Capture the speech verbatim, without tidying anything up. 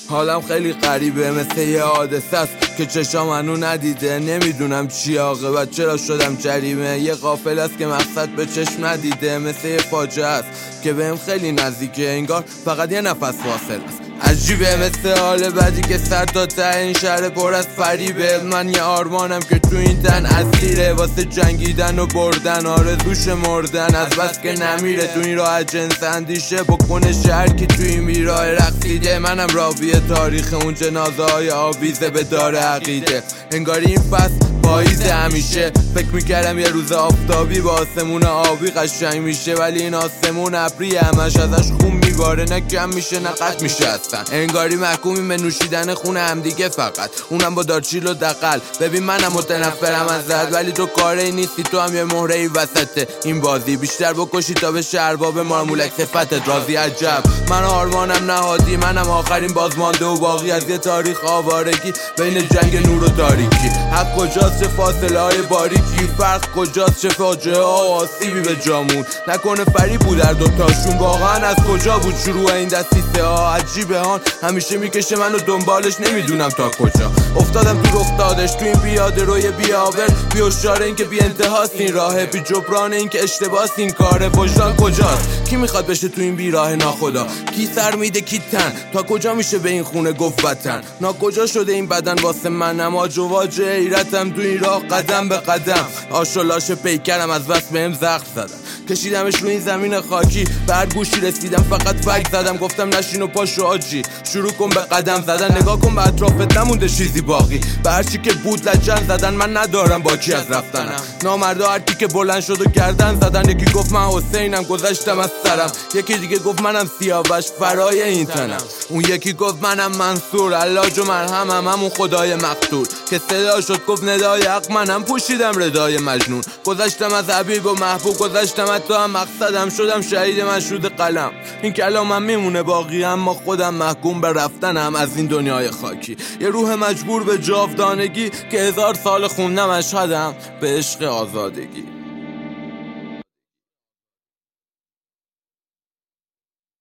حالم خیلی غریبه، مثل یه حادثه است که چشام هنو ندیده. نمیدونم چی عاقبت، چرا شدم جریمه. یه غافل است که مقصد به چشم ندیده، مثل یه فاجعه است که بهم خیلی نزدیکه، انگار فقط یه نفس فاصله است. عجیبه مثل حال بعدی که سر تا ته این شهر پر از فریبه. من یه آرمانم که تو این تن اسیره، واسه جنگیدن و بردن، آرزوش مردن از بس که نمیره. تو این راه جنس اندیشه بکنه شهر که تو این بیراه رقصیده. منم راوی تاریخ اون جنازه های آویزه به دار عقیده. انگاری این فصل پاییزه همیشه، فکر میکردم یه روز آفتابی با آسمون آبی قشنگ میشه، ولی این آسمون ابری همش ازش خون میباره، نه کم میشه نه قطع میشه اصلا. انگاری محکومیم به نوشیدن خون همدیگه فقط، اونم با دارچیل و دقل. ببین منم متنفرم ازت، ولی تو کاری نیستی، تو هم یه مهره‌ای وسط این بازی. بیشتر بکشی تا بشه ارباب مارمولک صفتت راضی. عجب من آرمانم نهادی، منم آخرین بازمانده و باقی از یه تاریخ آوارگی بین جنگ نور و تاریکی. حق کجاست چه فاصله های باریکی، فرق کجاست چه فاجعه ها و آسیبی به جامون. نکنه فریب بود در دوتاشون، واقعا از کجا بود شروع این دستیسه ها. عجیبه هان همیشه میکشه منو دنبالش، نمیدونم تا کجا. افتادم تو رخ دادش، تو این پیاده روی بیاور، بی هوشیار این که بی انتهاست این راهه، بی جبران این که اشتباهست این کاره. وجدان کجاست؟ کی میخواد بشه تو این بیراه ناخدا؟ کی سر میده کی تن؟ تا کجا میشه به این خونه گفت وطن؟ ناکجا شده این بدن واسه منم، آج و واج حیرتم تو این راه قدم به قدم. آش و لاش پیکرم از بس بهم زخم زدم، کشیدمش رو این زمین خاکی، به هر گوشی رسیدم فقط فک زدم. گفتم نشین و پاشو آجی، شروع کن به قدم زدن، نگاه کن به اطرافت نمونده چیزی باقی. به هرچی که بود لجن زدن، من ندارم باکی از رفتنم. نامردا هرکی که بلند شد و گردن زدن، یکی گفت من حسینم گذشتم از سرم، یکی دیگه گفت منم سیاوش فرای این تنم، اون یکی گفت منم منصور علاج و مرهمم، همون خدای مقتول که صدا شد گفت ندای حق. منم پوشیدم ردای مجنون، گذشتم از حبیب و محبوب، گذشتم از تو هم مقصدم، شدم شهید مشهود قلم. این کلامم میمونه باقی، اما خودم محکوم به رفتنم از این دنیای خاکی. یه روح مجبور به جاودانگی که هزار سال خوندم اشهدم به عشق آزادگی.